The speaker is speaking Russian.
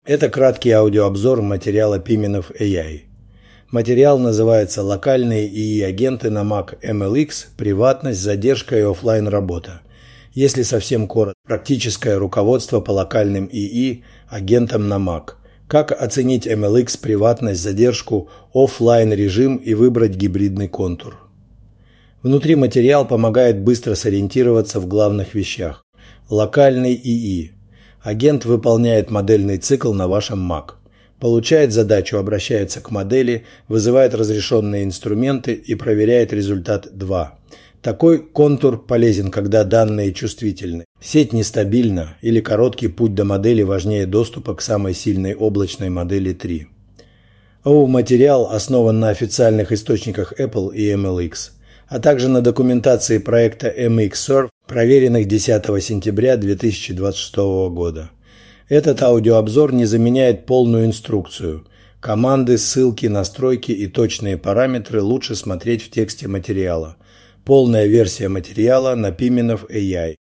Это краткий аудиообзор материала Piminov AI. Материал называется «Локальные ИИ-агенты на Mac MLX. Приватность, задержка и офлайн работа». Если совсем коротко, практическое руководство по локальным ИИ-агентам на Mac. Как оценить MLX, приватность, задержку, офлайн режим и выбрать гибридный контур. Внутри материал помогает быстро сориентироваться в главных вещах. Локальный ИИ. Агент выполняет модельный цикл на вашем Mac. Получает задачу, обращается к модели, вызывает разрешенные инструменты и проверяет результат 2. Такой контур полезен, когда данные чувствительны, сеть нестабильна или короткий путь до модели важнее доступа к самой сильной облачной модели 3. Материал основан на официальных источниках Apple и MLX, а также на документации проекта MXServe, проверенных 10 сентября 2026 года. Этот аудиообзор не заменяет полную инструкцию. Команды, ссылки, настройки и точные параметры лучше смотреть в тексте материала. Полная версия материала на Piminov AI.